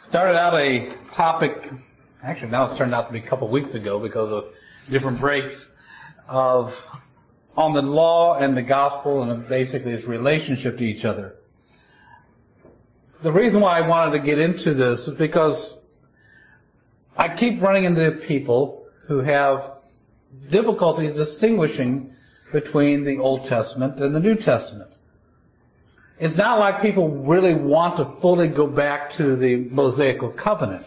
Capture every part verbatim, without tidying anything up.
started out a topic, actually now it's turned out to be a couple weeks ago because of different breaks, of on the law and the gospel and basically its relationship to each other. The reason why I wanted to get into this is because I keep running into people who have difficulty distinguishing between the Old Testament and the New Testament. It's not like people really want to fully go back to the Mosaical covenant.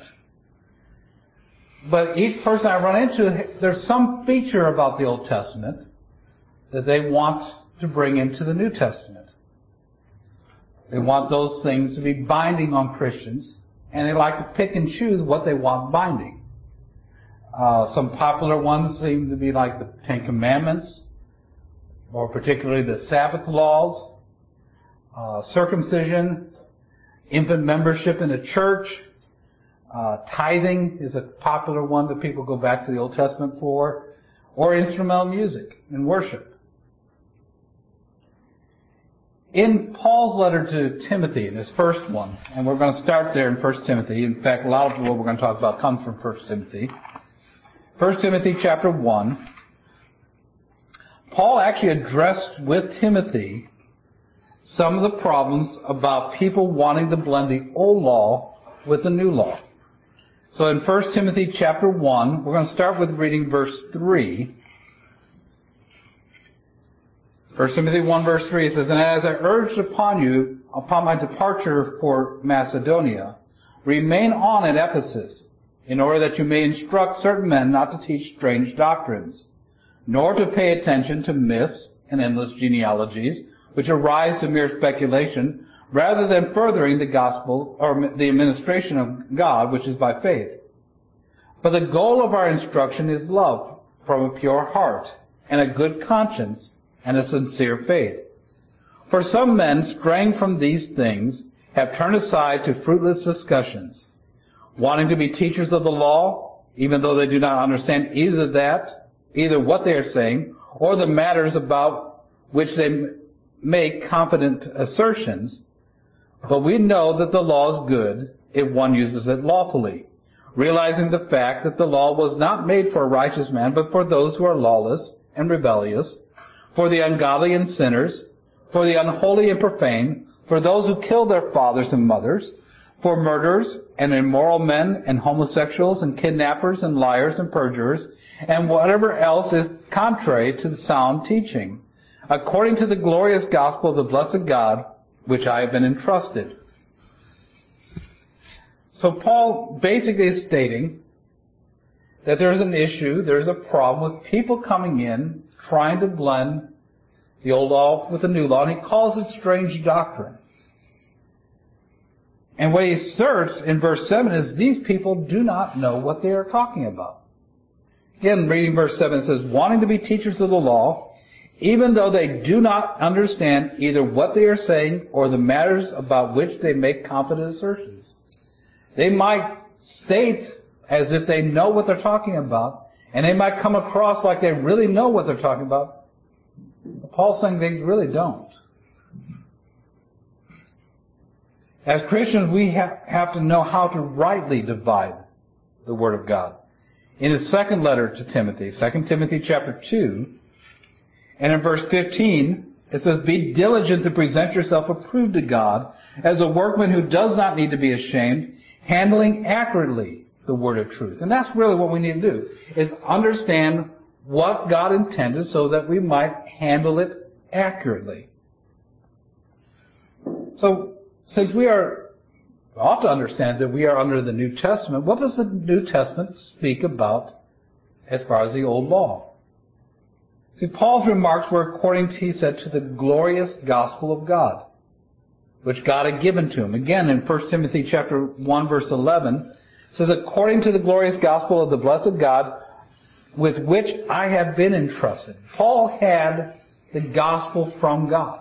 But each person I run into, there's some feature about the Old Testament that they want to bring into the New Testament. They want those things to be binding on Christians, and they like to pick and choose what they want binding. Uh, some popular ones seem to be like the Ten Commandments, or particularly the Sabbath laws, uh, circumcision, infant membership in a church, uh, tithing is a popular one that people go back to the Old Testament for, or instrumental music and worship. In Paul's letter to Timothy, in his first one, and we're going to start there in First Timothy. In fact, a lot of what we're going to talk about comes from First Timothy. First Timothy chapter one, Paul actually addressed with Timothy some of the problems about people wanting to blend the old law with the new law. So in First Timothy chapter one, we're going to start with reading verse three. First Timothy one verse three, it says, "And as I urged upon you, upon my departure for Macedonia, remain on at Ephesus, in order that you may instruct certain men not to teach strange doctrines, nor to pay attention to myths and endless genealogies, which arise to mere speculation, rather than furthering the gospel, or the administration of God, which is by faith. For the goal of our instruction is love from a pure heart, and a good conscience, and a sincere faith. For some men, straying from these things, have turned aside to fruitless discussions, wanting to be teachers of the law, even though they do not understand either that, either what they are saying, or the matters about which they make confident assertions. But we know that the law is good if one uses it lawfully, realizing the fact that the law was not made for a righteous man, but for those who are lawless and rebellious, for the ungodly and sinners, for the unholy and profane, for those who kill their fathers and mothers, for murderers and immoral men and homosexuals and kidnappers and liars and perjurers, and whatever else is contrary to the sound teaching, according to the glorious gospel of the blessed God, which I have been entrusted." So Paul basically is stating that there's an issue, there's a problem with people coming in trying to blend the old law with the new law, and he calls it strange doctrine. And what he asserts in verse seven is these people do not know what they are talking about. Again, reading verse seven, it says, "Wanting to be teachers of the law, even though they do not understand either what they are saying or the matters about which they make confident assertions." They might state as if they know what they're talking about, and they might come across like they really know what they're talking about. Paul's saying they really don't. As Christians, we have, have to know how to rightly divide the Word of God. In his second letter to Timothy, Second Timothy chapter two, and in verse fifteen, it says, "Be diligent to present yourself approved to God as a workman who does not need to be ashamed, handling accurately the word of truth." And that's really what we need to do, is understand what God intended so that we might handle it accurately. So, since we are, we ought to understand that we are under the New Testament, what does the New Testament speak about as far as the Old Law? See, Paul's remarks were according to, he said, to the glorious gospel of God, which God had given to him. Again, in First Timothy chapter one, verse eleven, it says, "According to the glorious gospel of the blessed God, with which I have been entrusted." Paul had the gospel from God.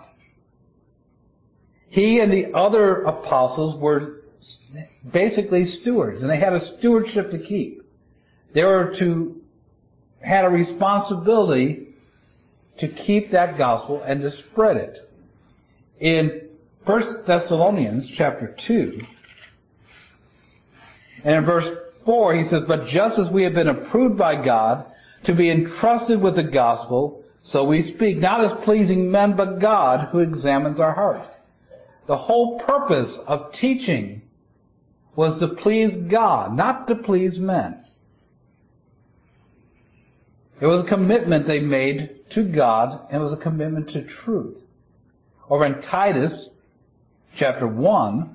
He and the other apostles were basically stewards, and they had a stewardship to keep. They were to, had a responsibility to keep that gospel and to spread it. In First Thessalonians chapter two, And in verse four, he says, but just as we have been approved by God to be entrusted with the gospel, so we speak, not as pleasing men, but God who examines our heart. The whole purpose of teaching was to please God, not to please men. It was a commitment they made to God, and it was a commitment to truth. Over in Titus chapter one,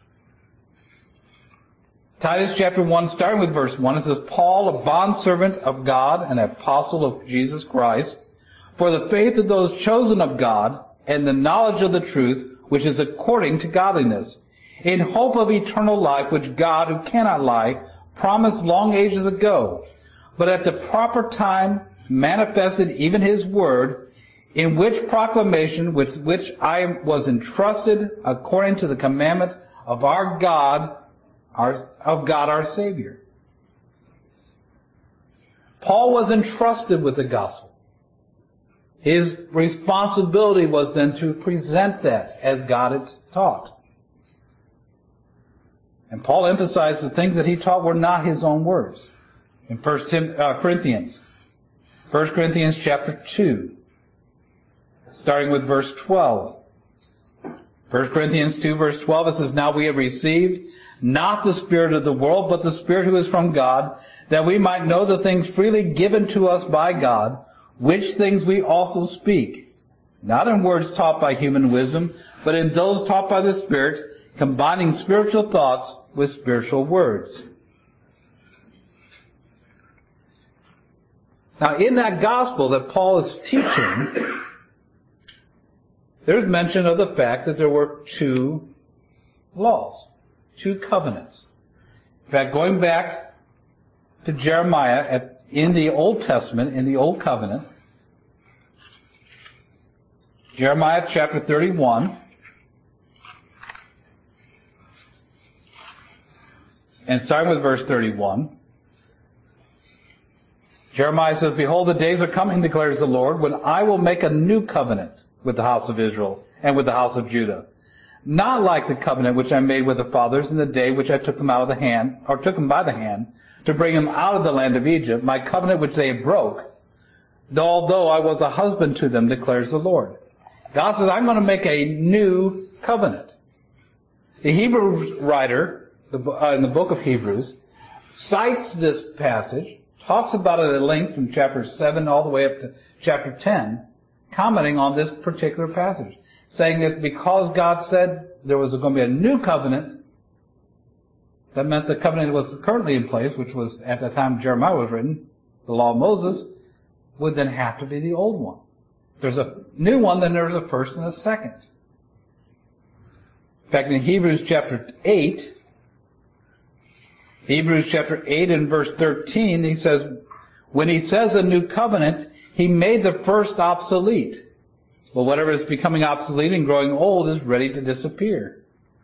Titus chapter one, starting with verse one, it says, Paul, a bondservant of God and apostle of Jesus Christ, for the faith of those chosen of God and the knowledge of the truth, which is according to godliness, in hope of eternal life, which God, who cannot lie, promised long ages ago, but at the proper time manifested even his word, in which proclamation with which I was entrusted according to the commandment of our God, our, of God our Savior. Paul was entrusted with the gospel. His responsibility was then to present that as God had taught. And Paul emphasized the things that he taught were not his own words. In First Corinthians, First Corinthians chapter two, starting with verse twelve. First Corinthians two, verse twelve, it says, now we have received not the spirit of the world, but the Spirit who is from God, that we might know the things freely given to us by God, which things we also speak, not in words taught by human wisdom, but in those taught by the Spirit, combining spiritual thoughts with spiritual words. Now, in that gospel that Paul is teaching, there's mention of the fact that there were two laws, two covenants. In fact, going back to Jeremiah at, in the Old Testament, in the Old Covenant, Jeremiah chapter thirty-one, and starting with verse thirty-one, Jeremiah says, behold, the days are coming, declares the Lord, when I will make a new covenant with the house of Israel and with the house of Judah. Not like the covenant which I made with the fathers in the day which I took them out of the hand, or took them by the hand, to bring them out of the land of Egypt, my covenant which they broke, though although I was a husband to them, declares the Lord. God says, I'm going to make a new covenant. The Hebrew writer, uh, in the book of Hebrews, cites this passage, talks about it at length from chapter seven all the way up to chapter ten, commenting on this particular passage, saying that because God said there was going to be a new covenant, that meant the covenant was currently in place, which was at the time Jeremiah was written, the law of Moses, would then have to be the old one. There's a new one, then there's a first and a second. In fact, in Hebrews chapter eight, Hebrews chapter eight and verse thirteen, he says, when he says a new covenant, he made the first obsolete. Well, whatever is becoming obsolete and growing old is ready to disappear.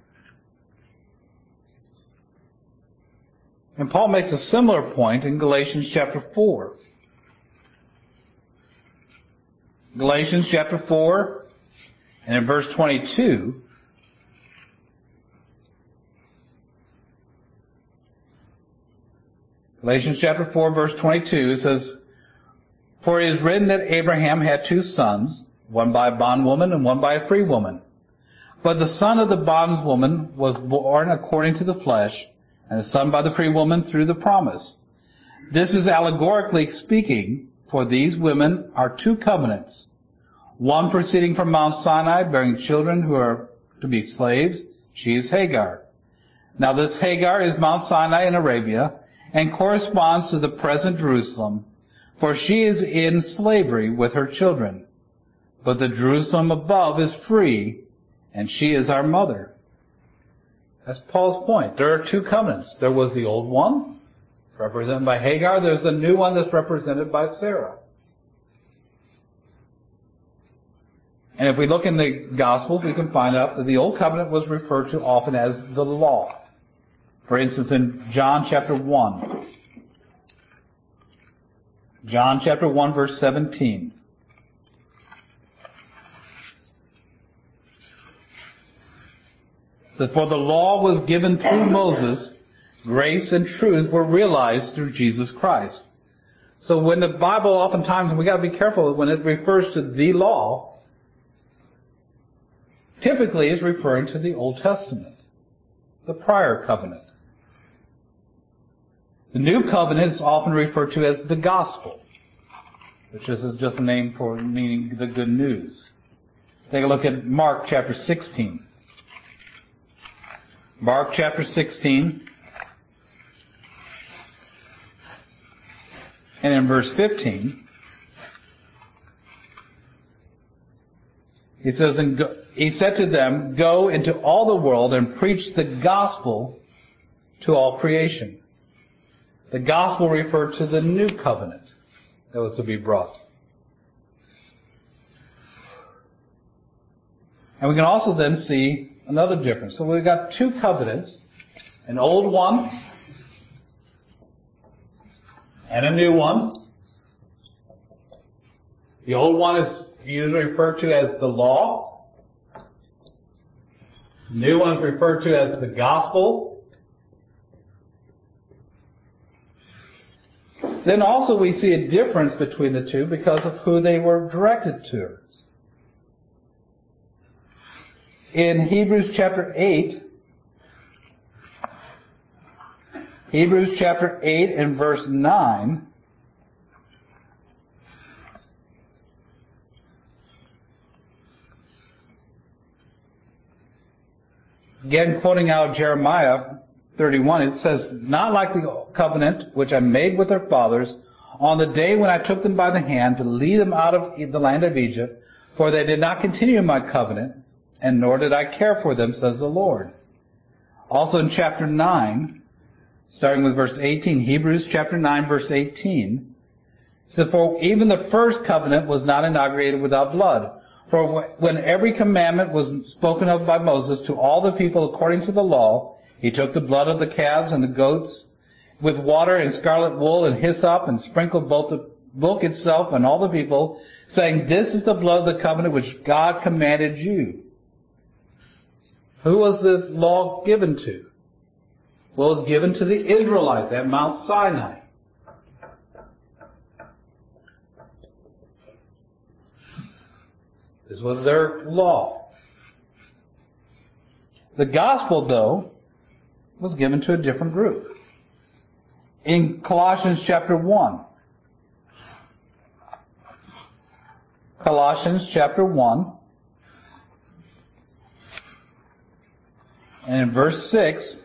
And Paul makes a similar point in Galatians chapter four. Galatians chapter four and in verse twenty-two, Galatians chapter four, verse twenty-two, it says, for it is written that Abraham had two sons, one by a bondwoman and one by a free woman. But the son of the bondwoman was born according to the flesh, and the son by the free woman through the promise. This is allegorically speaking, for these women are two covenants, one proceeding from Mount Sinai, bearing children who are to be slaves. She is Hagar. Now this Hagar is Mount Sinai in Arabia, and corresponds to the present Jerusalem, for she is in slavery with her children. But the Jerusalem above is free, and she is our mother. That's Paul's point. There are two covenants. There was the old one, represented by Hagar. There's the new one that's represented by Sarah. And if we look in the Gospels, we can find out that the old covenant was referred to often as the law. For instance, in John chapter one. John chapter one, verse seventeen. It says, for the law was given through Moses, Grace and truth were realized through Jesus Christ. So when the Bible oftentimes, we got to be careful when it refers to the law, typically is referring to the Old Testament, the prior covenant. The New Covenant is often referred to as the gospel, which is just a name for meaning the good news. Take a look at Mark chapter sixteen. Mark chapter sixteen. And in verse fifteen, he says, and go, he said to them, go into all the world and preach the gospel to all creation. The gospel referred to the new covenant that was to be brought. And we can also then see another difference. So we've got two covenants, an old one and a new one. The old one is usually referred to as the law. The new one is referred to as the gospel. Then also we see a difference between the two because of who they were directed to. In Hebrews chapter eight, Hebrews chapter eight and verse nine, again quoting out Jeremiah thirty-one, it says, not like the covenant which I made with their fathers on the day when I took them by the hand to lead them out of the land of Egypt, for they did not continue in my covenant, and nor did I care for them, says the Lord. Also in chapter nine, starting with verse eighteen, Hebrews chapter nine, verse eighteen, it says, for even the first covenant was not inaugurated without blood. For when every commandment was spoken of by Moses to all the people according to the law, he took the blood of the calves and the goats with water and scarlet wool and hyssop and sprinkled both the book itself and all the people, saying, this is the blood of the covenant which God commanded you. Who was the law given to? Well, it was given to the Israelites at Mount Sinai. This was their law. The gospel, though, was given to a different group. In Colossians chapter one. Colossians chapter one. And in verse six,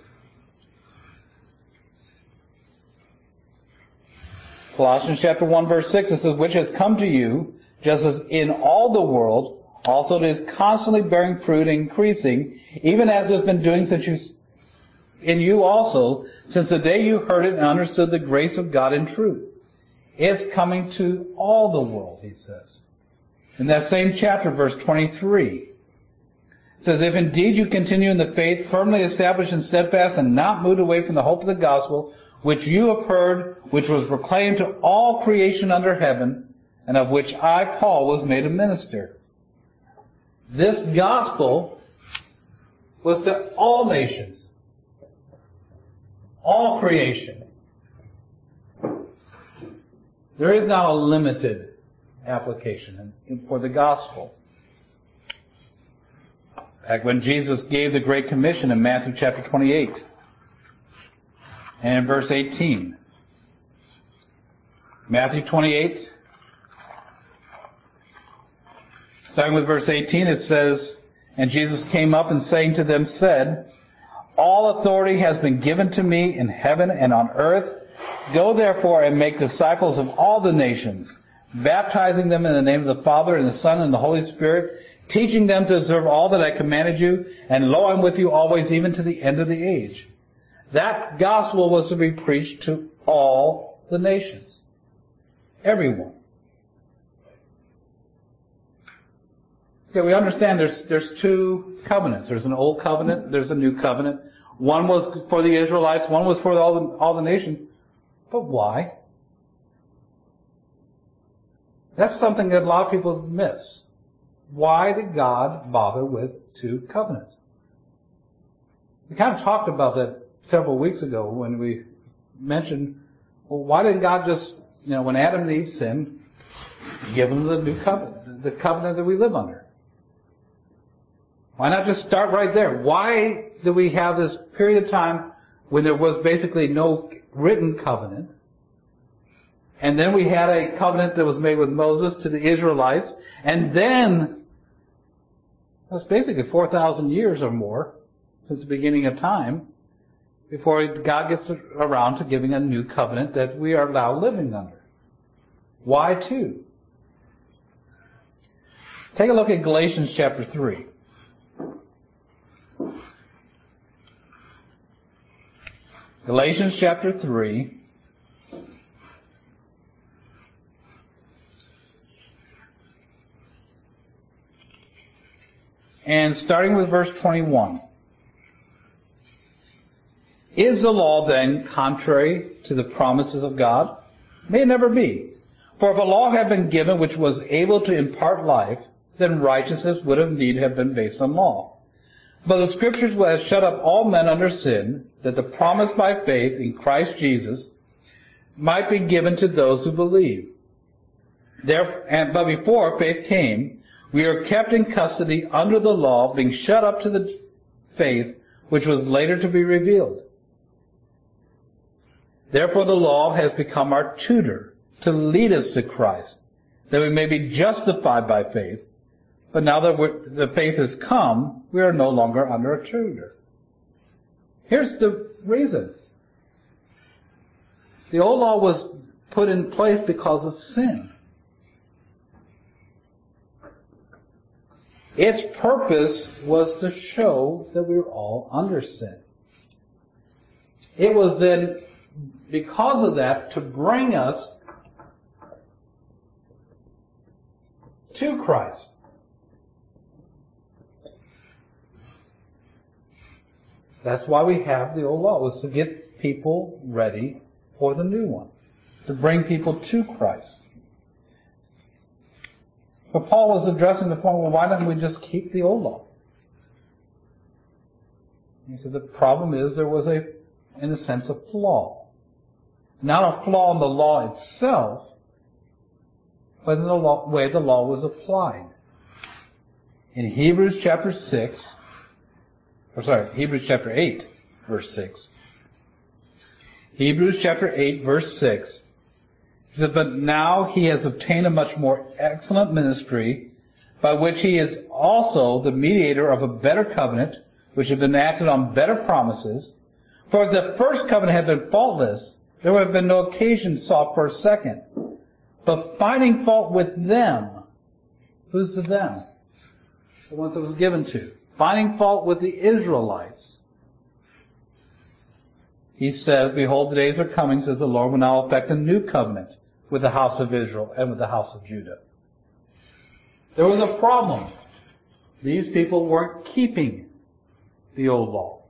Colossians chapter one verse six, it says, which has come to you, just as in all the world, also it is constantly bearing fruit and increasing, even as it has been doing since you in you also, since the day you heard it and understood the grace of God in truth. It's coming to all the world, he says. In that same chapter, verse twenty-three, it says, if indeed you continue in the faith, firmly established and steadfast, and not moved away from the hope of the gospel, which you have heard, which was proclaimed to all creation under heaven, and of which I, Paul, was made a minister. This gospel was to all nations. All creation. There is now a limited application for the gospel. Back when Jesus gave the Great Commission in Matthew chapter twenty-eight and in verse eighteen. Matthew twenty-eight, starting with verse eighteen, it says, and Jesus came up and saying to them, said, all authority has been given to me in heaven and on earth. Go therefore and make disciples of all the nations, baptizing them in the name of the Father and the Son and the Holy Spirit, teaching them to observe all that I commanded you, and lo, I'm with you always, even to the end of the age. That gospel was to be preached to all the nations. Everyone. Okay, we understand there's there's two covenants. There's an old covenant, there's a new covenant. One was for the Israelites, one was for all the, all the nations. But why? That's something that a lot of people miss. Why did God bother with two covenants? We kind of talked about that several weeks ago when we mentioned, well, why didn't God just, you know, when Adam and Eve sinned, give them the new covenant, the covenant that we live under? Why not just start right there? Why do we have this period of time when there was basically no written covenant? And then we had a covenant that was made with Moses to the Israelites. And then, that's basically four thousand years or more since the beginning of time before God gets around to giving a new covenant that we are now living under. Why two? Take a look at Galatians chapter three. Galatians chapter three. And starting with verse twenty-one. Is the law then contrary to the promises of God? May it never be. For if a law had been given which was able to impart life, then righteousness would indeed have been based on law. But the Scriptures have shut up all men under sin, that the promise by faith in Christ Jesus might be given to those who believe. Therefore, and, but before faith came, we are kept in custody under the law, being shut up to the faith which was later to be revealed. Therefore the law has become our tutor to lead us to Christ, that we may be justified by faith. But now that we're, the faith has come, we are no longer under a tutor. Here's the reason. The old law was put in place because of sin. Its purpose was to show that we were all under sin. It was then, because of that, to bring us to Christ. That's why we have the old law, was to get people ready for the new one, to bring people to Christ. But Paul was addressing the point, well, why don't we just keep the old law? He said the problem is there was a, in a sense, a flaw. Not a flaw in the law itself, but in the law, way the law was applied. In Hebrews chapter six, or sorry, Hebrews chapter eight, verse six. Hebrews chapter eight, verse six. He said, but now he has obtained a much more excellent ministry, by which he is also the mediator of a better covenant, which had been acted on better promises. For if the first covenant had been faultless, there would have been no occasion sought for a second. But finding fault with them, who's the them? The ones that was given to. Finding fault with the Israelites, he says, behold, the days are coming, says the Lord, when I will effect a new covenant with the house of Israel and with the house of Judah. There was a problem. These people weren't keeping the old law.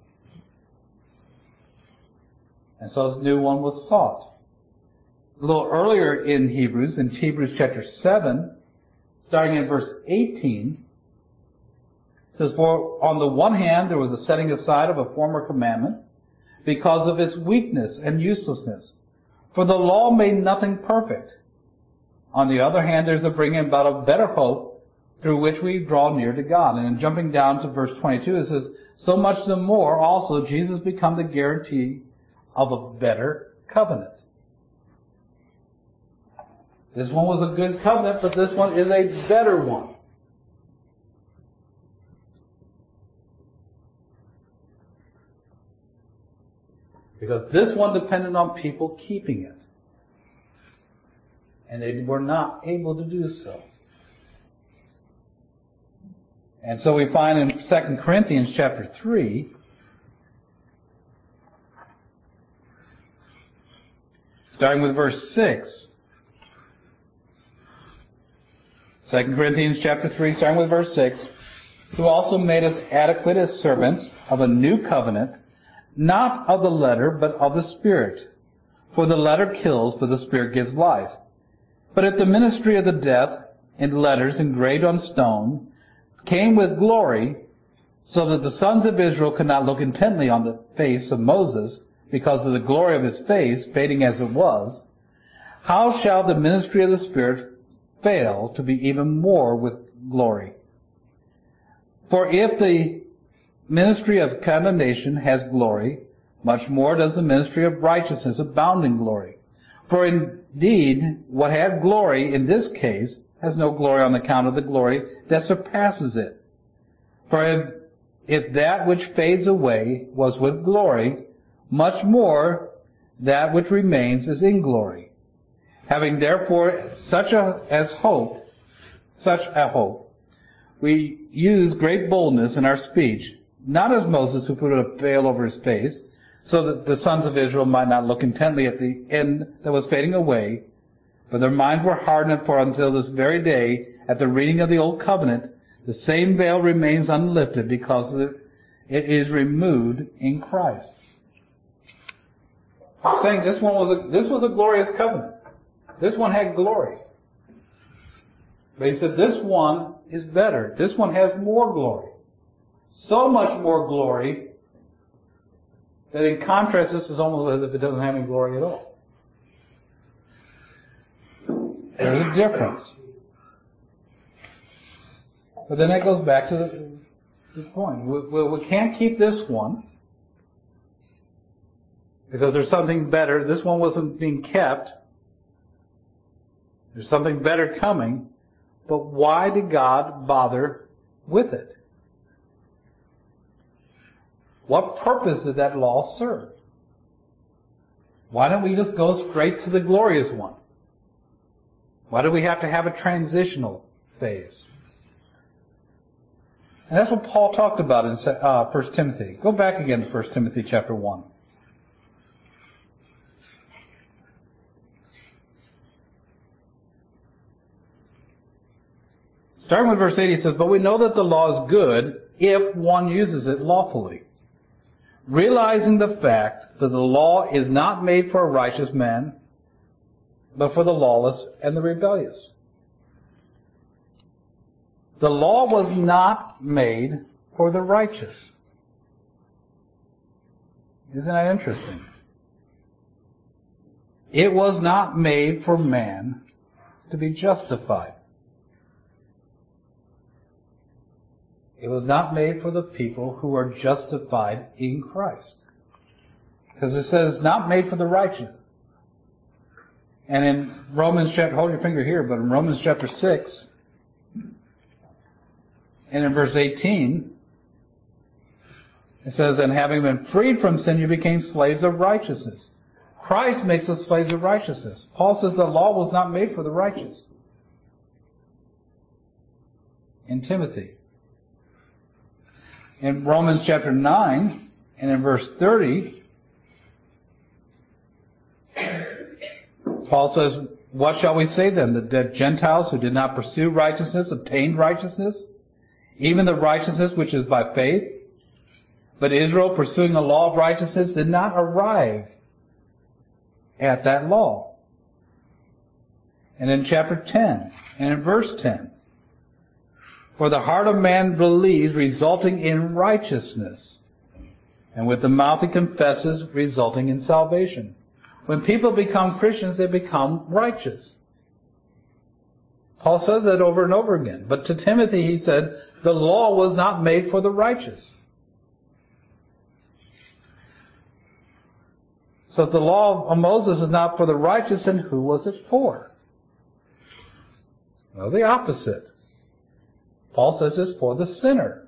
And so this new one was sought. A little earlier in Hebrews, in Hebrews chapter seven, starting in verse eighteen, it says, for on the one hand there was a setting aside of a former commandment, because of its weakness and uselessness. For the law made nothing perfect. On the other hand, there's a bringing about of better hope, through which we draw near to God. And in jumping down to verse twenty-two, it says, so much the more also Jesus become the guarantee of a better covenant. This one was a good covenant, but this one is a better one. Because this one depended on people keeping it. And they were not able to do so. And so we find in Second Corinthians chapter three, starting with verse six. Second Corinthians chapter three, starting with verse six. Who also made us adequate as servants of a new covenant, not of the letter, but of the Spirit. For the letter kills, but the Spirit gives life. But if the ministry of the death, in letters engraved on stone, came with glory, so that the sons of Israel could not look intently on the face of Moses because of the glory of his face, fading as it was, how shall the ministry of the Spirit fail to be even more with glory? For if the ministry of condemnation has glory, much more does the ministry of righteousness abound in glory. For indeed, what had glory in this case has no glory on account of the glory that surpasses it. For if, if that which fades away was with glory, much more that which remains is in glory. Having therefore such a as hope, such a hope, we use great boldness in our speech, not as Moses who put a veil over his face, so that the sons of Israel might not look intently at the end that was fading away, but their minds were hardened, for until this very day, at the reading of the Old Covenant, the same veil remains unlifted because it is removed in Christ. I'm saying this one was a, this was a glorious covenant. This one had glory. But he said this one is better. This one has more glory. So much more glory that in contrast, this is almost as if it doesn't have any glory at all. There's a difference. But then that goes back to the, the point. We, we, we can't keep this one because there's something better. This one wasn't being kept. There's something better coming. But why did God bother with it? What purpose did that law serve? Why don't we just go straight to the glorious one? Why do we have to have a transitional phase? And that's what Paul talked about in uh, First Timothy. Go back again to First Timothy chapter one. Starting with verse eight, he says, "But we know that the law is good if one uses it lawfully, realizing the fact that the law is not made for a righteous man, but for the lawless and the rebellious." The law was not made for the righteous. Isn't that interesting? It was not made for man to be justified. It was not made for the people who are justified in Christ. Because it says not made for the righteous. And in Romans chapter, hold your finger here, but in Romans chapter six, and in verse eighteen, it says, "And having been freed from sin, you became slaves of righteousness." Christ makes us slaves of righteousness. Paul says the law was not made for the righteous. In Timothy. In Romans chapter nine, and in verse thirty, Paul says, "What shall we say then? That the Gentiles who did not pursue righteousness obtained righteousness, even the righteousness which is by faith? But Israel, pursuing the law of righteousness, did not arrive at that law." And in chapter ten, and in verse ten, "For the heart of man believes, resulting in righteousness, and with the mouth he confesses, resulting in salvation." When people become Christians, they become righteous. Paul says that over and over again. But to Timothy he said, the law was not made for the righteous. So if the law of Moses is not for the righteous, then who was it for? Well, the opposite. Paul says it's for the sinner.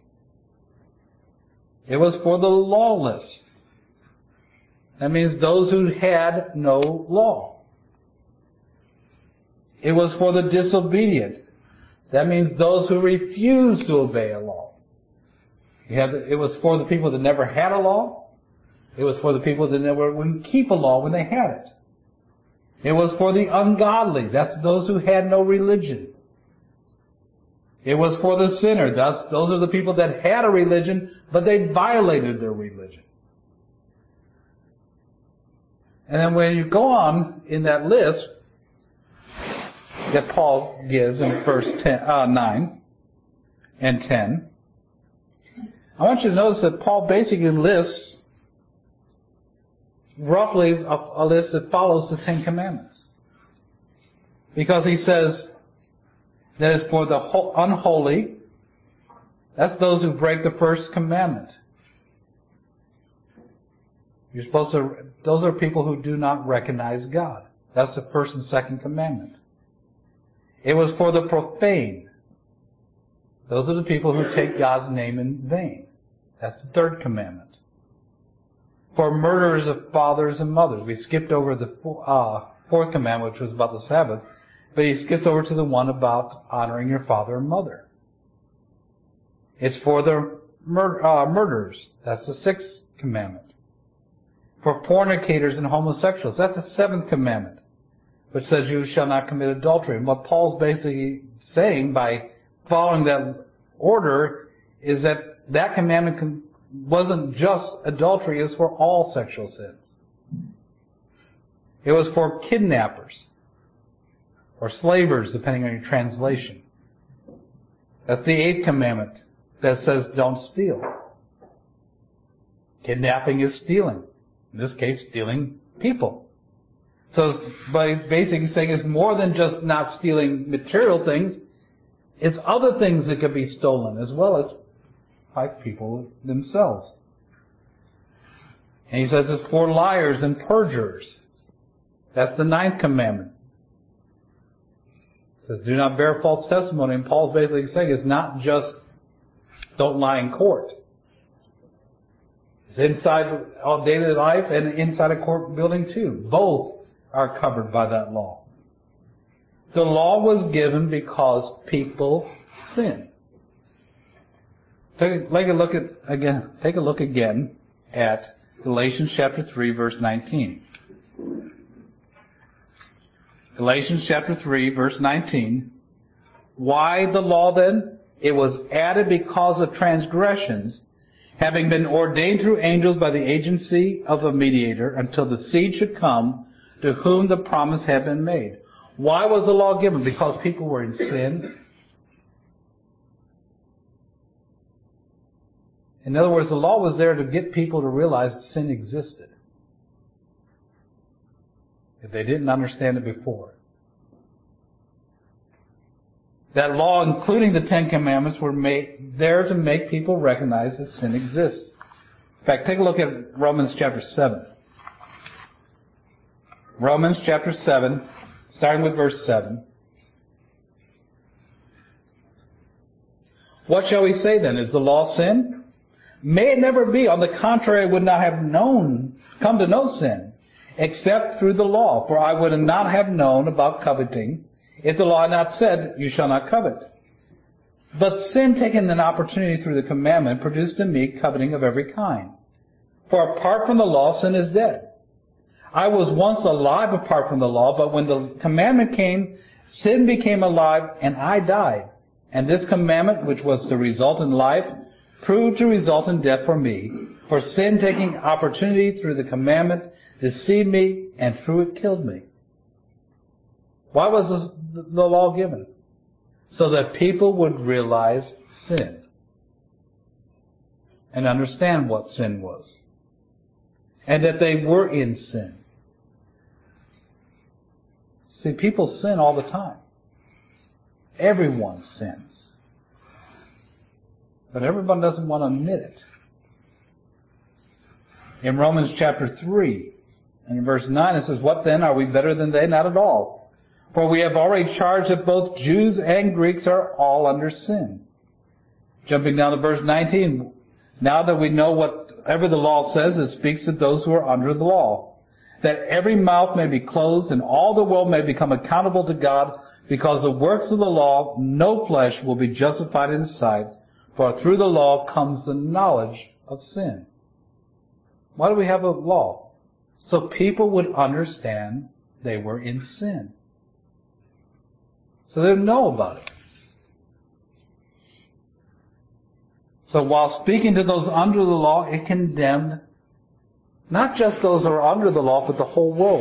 It was for the lawless. That means those who had no law. It was for the disobedient. That means those who refused to obey a law. You have, it was for the people that never had a law. It was for the people that never wouldn't keep a law when they had it. It was for the ungodly. That's those who had no religion. It was for the sinner. That's, those are the people that had a religion, but they violated their religion. And then when you go on in that list that Paul gives in verse ten, uh, nine and ten, I want you to notice that Paul basically lists roughly a, a list that follows the Ten Commandments. Because he says that it's for the unholy. That's those who break the first commandment. You're supposed to, those are people who do not recognize God. That's the first and second commandment. It was for the profane. Those are the people who take God's name in vain. That's the third commandment. For murderers of fathers and mothers. We skipped over the uh, fourth commandment, which was about the Sabbath, but he skips over to the one about honoring your father and mother. It's for the mur- uh, murderers. That's the sixth commandment. For fornicators and homosexuals. That's the seventh commandment, which says you shall not commit adultery. And what Paul's basically saying by following that order is that that commandment wasn't just adultery, it was for all sexual sins. It was for kidnappers or slavers, depending on your translation. That's the eighth commandment that says don't steal. Kidnapping is stealing. In this case, stealing people. So by basically saying it's more than just not stealing material things, it's other things that could be stolen as well as by people themselves. And he says it's for liars and perjurers. That's the ninth commandment. It says do not bear false testimony. And Paul's basically saying it's not just don't lie in court. It's inside all daily life and inside a court building too. Both are covered by that law. The law was given because people sin. Take a, take a look at again. Take a look again at Galatians chapter three, verse nineteen. Galatians chapter three, verse nineteen. Why the law then? It was added because of transgressions, having been ordained through angels by the agency of a mediator, until the seed should come, to whom the promise had been made. Why was the law given? Because people were in sin. In other words, the law was there to get people to realize sin existed, if they didn't understand it before. That law, including the Ten Commandments, were made there to make people recognize that sin exists. In fact, take a look at Romans chapter seven. Romans chapter seven, starting with verse seven. What shall we say then? Is the law sin? May it never be. On the contrary, I would not have known, come to know sin, except through the law. For I would not have known about coveting, if the law had not said, you shall not covet. But sin, taking an opportunity through the commandment, produced in me coveting of every kind. For apart from the law, sin is dead. I was once alive apart from the law, but when the commandment came, sin became alive, and I died. And this commandment, which was to result in life, proved to result in death for me. For sin, taking opportunity through the commandment, deceived me, and through it killed me. Why was this, the law given? So that people would realize sin and understand what sin was, and that they were in sin. See, people sin all the time. Everyone sins. But everyone doesn't want to admit it. In Romans chapter three, and in verse nine, it says, what then? Are we better than they? Not at all. For we have already charged that both Jews and Greeks are all under sin. Jumping down to verse nineteen, now that we know whatever the law says, it speaks to those who are under the law, that every mouth may be closed and all the world may become accountable to God, because the works of the law, no flesh will be justified in His sight, for through the law comes the knowledge of sin. Why do we have a law? So people would understand they were in sin. So they would know about it. So while speaking to those under the law, it condemned not just those who are under the law, but the whole world.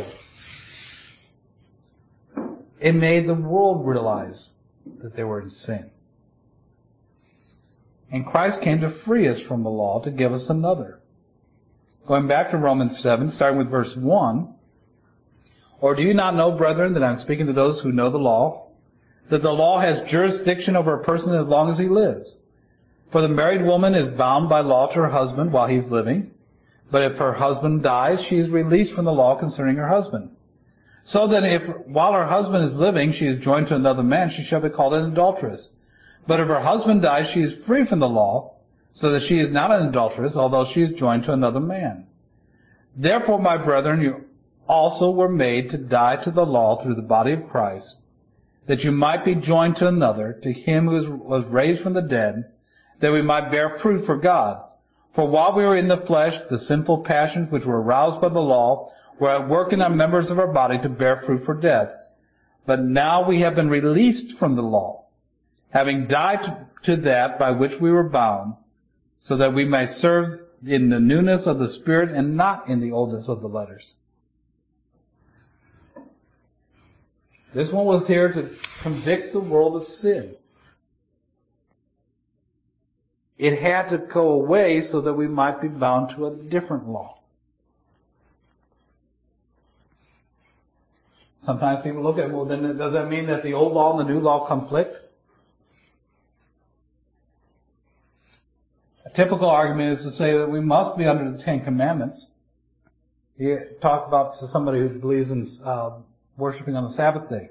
It made the world realize that they were in sin. And Christ came to free us from the law to give us another. Going back to Romans seven, starting with verse one. Or do you not know, brethren, that I'm speaking to those who know the law, that the law has jurisdiction over a person as long as he lives? For the married woman is bound by law to her husband while he's living. But if her husband dies, she is released from the law concerning her husband. So then if while her husband is living, she is joined to another man, she shall be called an adulteress. But if her husband dies, she is free from the law, so that she is not an adulteress, although she is joined to another man. Therefore, my brethren, you also were made to die to the law through the body of Christ, that you might be joined to another, to him who was raised from the dead, that we might bear fruit for God. For while we were in the flesh, the sinful passions which were aroused by the law were at work in our members of our body to bear fruit for death. But now we have been released from the law, having died to that by which we were bound, so that we may serve in the newness of the Spirit and not in the oldness of the letters. This one was here to convict the world of sin. It had to go away so that we might be bound to a different law. Sometimes people look at, well, then does that mean that the old law and the new law conflict? A typical argument is to say that we must be under the Ten Commandments. You talk about to somebody who believes in uh, worshiping on the Sabbath day.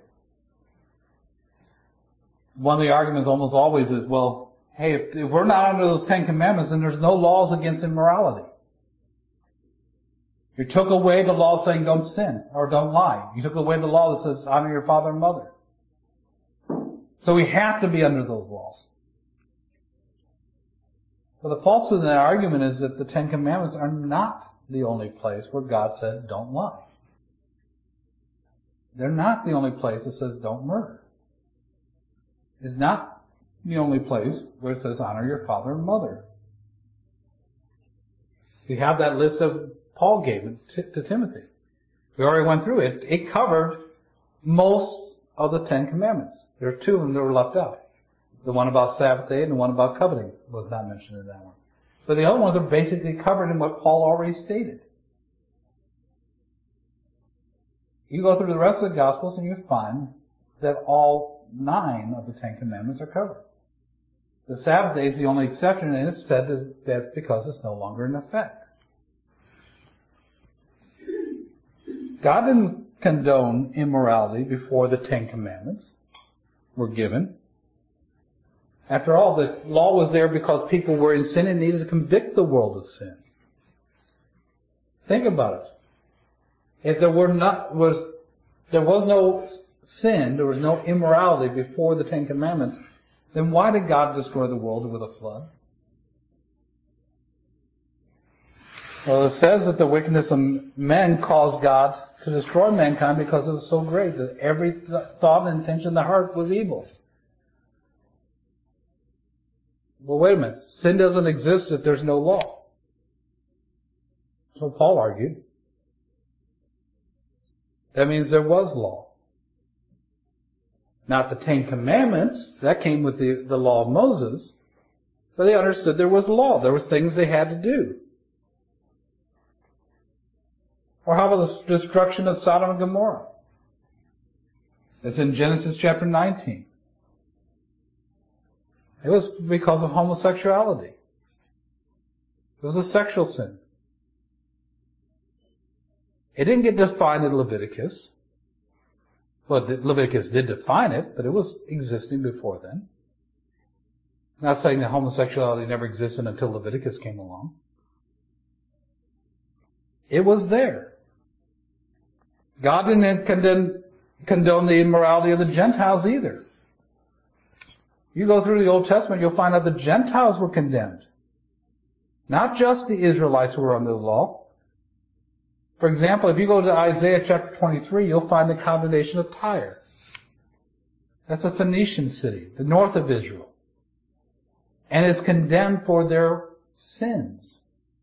One of the arguments almost always is, well, hey, if, if we're not under those Ten Commandments, then there's no laws against immorality. You took away the law saying don't sin or don't lie. You took away the law that says honor your father and mother. So we have to be under those laws. But the falsehood in that argument is that the Ten Commandments are not the only place where God said don't lie. They're not the only place that says don't murder. It's not the only place where it says honor your father and mother. We have that list of Paul gave it to Timothy. We already went through it. It covered most of the Ten Commandments. There are two of them that were left out. The one about Sabbath day and the one about coveting was not mentioned in that one. But the other ones are basically covered in what Paul already stated. You go through the rest of the Gospels and you find that all nine of the Ten Commandments are covered. The Sabbath day is the only exception, and it's said that because it's no longer in effect. God didn't condone immorality before the Ten Commandments were given. After all, the law was there because people were in sin and needed to convict the world of sin. Think about it. If there were not was there was no sin, there was no immorality before the Ten Commandments, then why did God destroy the world with a flood? Well, it says that the wickedness of men caused God to destroy mankind because it was so great that every th- thought and intention of the heart was evil. Well, wait a minute. Sin doesn't exist if there's no law. That's what Paul argued. That means there was law. Not the Ten Commandments. That came with the, the law of Moses. But they understood there was law. There was things they had to do. Or how about the destruction of Sodom and Gomorrah? It's in Genesis chapter nineteen. It was because of homosexuality. It was a sexual sin. It didn't get defined in Leviticus. Well, Leviticus did define it, but it was existing before then. I'm not saying that homosexuality never existed until Leviticus came along. It was there. God didn't condemn, condone the immorality of the Gentiles either. You go through the Old Testament, you'll find out the Gentiles were condemned. Not just the Israelites who were under the law. For example, if you go to Isaiah chapter twenty-three, you'll find the condemnation of Tyre. That's a Phoenician city, the north of Israel. And is condemned for their sins.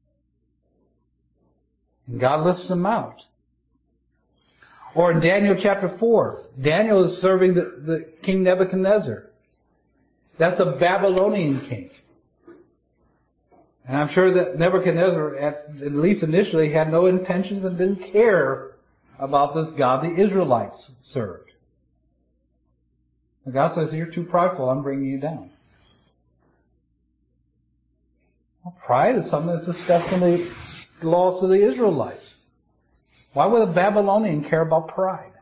And God lists them out. Or in Daniel chapter four, Daniel is serving the, the King Nebuchadnezzar. That's a Babylonian king. And I'm sure that Nebuchadnezzar, at, at least initially, had no intentions and didn't care about this God the Israelites served. And God says, you're too prideful, I'm bringing you down. Well, pride is something that's discussed in the laws of the Israelites. Why would a Babylonian care about pride?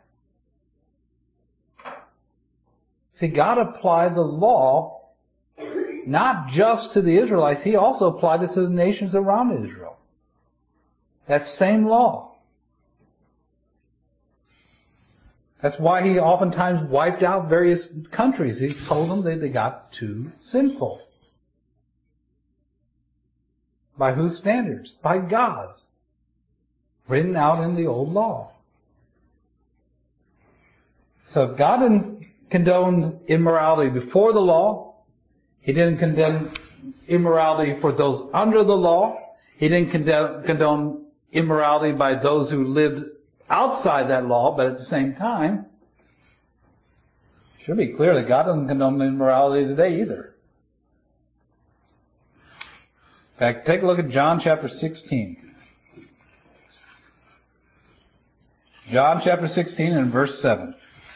See, God applied the law not just to the Israelites, He also applied it to the nations around Israel. That same law. That's why He oftentimes wiped out various countries. He told them that they got too sinful. By whose standards? By God's. Written out in the old law. So if God didn't condone immorality before the law, He didn't condemn immorality for those under the law. He didn't condemn, condone immorality by those who lived outside that law, but at the same time, it should be clear that God doesn't condone immorality today either. In fact, take a look at John chapter sixteen. John chapter sixteen and verse seven.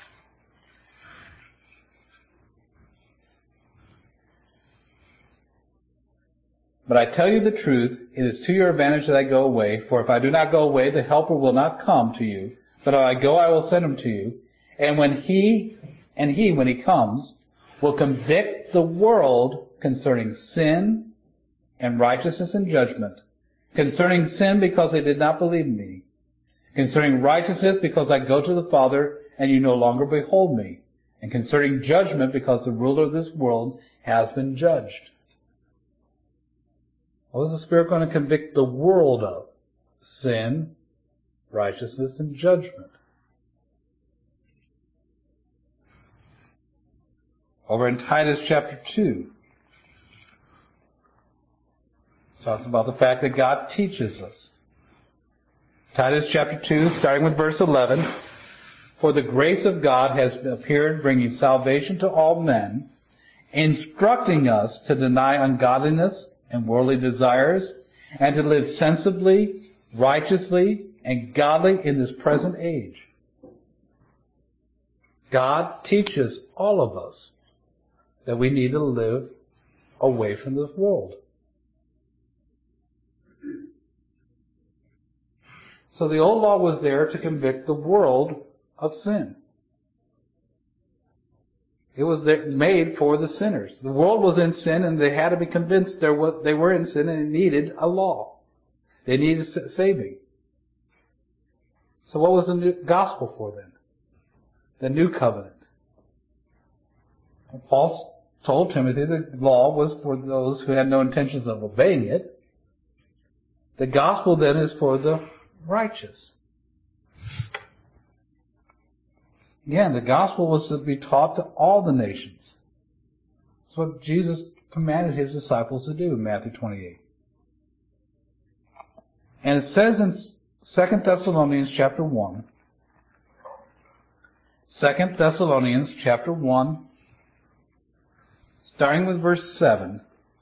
But I tell you the truth, it is to your advantage that I go away, for if I do not go away, the Helper will not come to you, but if I go, I will send him to you. And when he, and he, when he comes, will convict the world concerning sin and righteousness and judgment. Concerning sin, because they did not believe in me. Concerning righteousness, because I go to the Father, and you no longer behold me. And concerning judgment, because the ruler of this world has been judged. What is the Spirit going to convict the world of? Sin, righteousness, and judgment. Over in Titus chapter two, it talks about the fact that God teaches us. Titus chapter two, starting with verse eleven, for the grace of God has appeared, bringing salvation to all men, instructing us to deny ungodliness and worldly desires, and to live sensibly, righteously, and godly in this present age. God teaches all of us that we need to live away from this world. So the old law was there to convict the world of sin. It was made for the sinners. The world was in sin, and they had to be convinced they were in sin, and it needed a law. They needed saving. So what was the new gospel for them? The new covenant. And Paul told Timothy the law was for those who had no intentions of obeying it. The gospel then is for the righteous. Again, the gospel was to be taught to all the nations. That's what Jesus commanded his disciples to do in Matthew twenty-eight. And it says in Second Thessalonians chapter one, Second Thessalonians chapter one, starting with verse seven,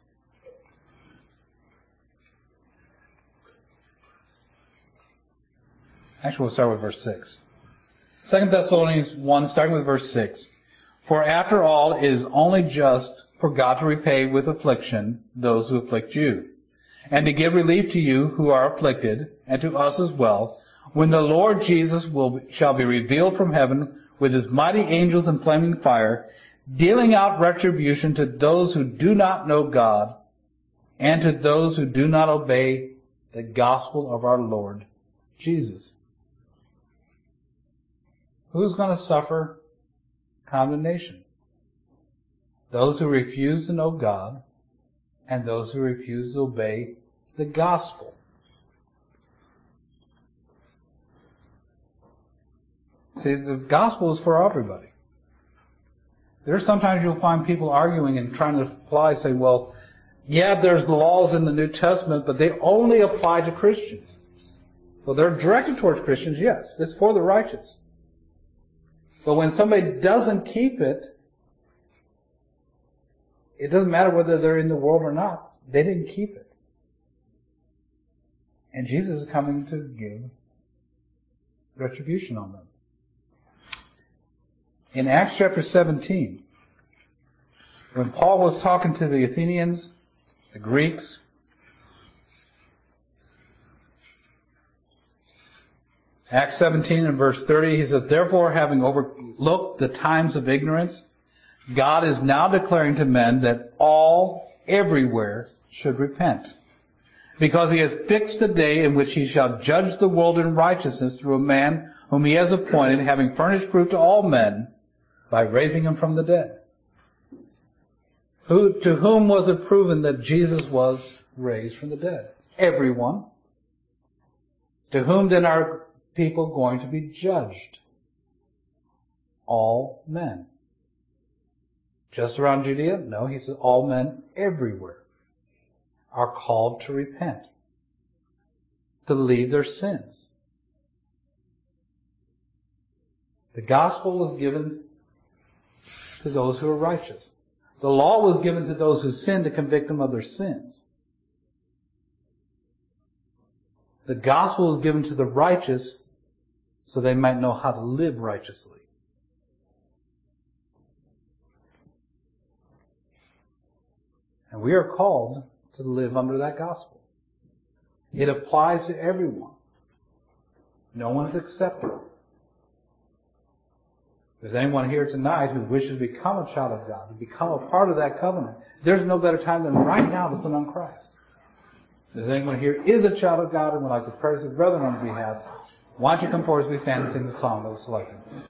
actually we'll start with verse six. Second Thessalonians one, starting with verse six. For after all, it is only just for God to repay with affliction those who afflict you, and to give relief to you who are afflicted, and to us as well, when the Lord Jesus will shall be revealed from heaven with his mighty angels in flaming fire, dealing out retribution to those who do not know God, and to those who do not obey the gospel of our Lord Jesus. Who's going to suffer condemnation? Those who refuse to know God and those who refuse to obey the gospel. See, the gospel is for everybody. There's sometimes you'll find people arguing and trying to apply, say, well, yeah, there's laws in the New Testament, but they only apply to Christians. Well, they're directed towards Christians, yes. It's for the righteous. But when somebody doesn't keep it, it doesn't matter whether they're in the world or not. They didn't keep it. And Jesus is coming to give retribution on them. In Acts chapter seventeen, when Paul was talking to the Athenians, the Greeks, Acts seventeen and verse thirty, he said, "Therefore, having overlooked the times of ignorance, God is now declaring to men that all, everywhere, should repent. Because he has fixed a day in which he shall judge the world in righteousness through a man whom he has appointed, having furnished proof to all men by raising him from the dead." Who, to whom was it proven that Jesus was raised from the dead? Everyone. To whom then are people going to be judged? All men. Just around Judea? No, he says all men everywhere are called to repent, to leave their sins. The gospel was given to those who are righteous. The law was given to those who sin to convict them of their sins. The gospel was given to the righteous so they might know how to live righteously. And we are called to live under that gospel. It applies to everyone. No one's accepted. If there's anyone here tonight who wishes to become a child of God, to become a part of that covenant, there's no better time than right now to put on Christ. If there's anyone here is a child of God and would like to pray with his brethren on his behalf, why don't you come forward as we stand and sing the song that was selected.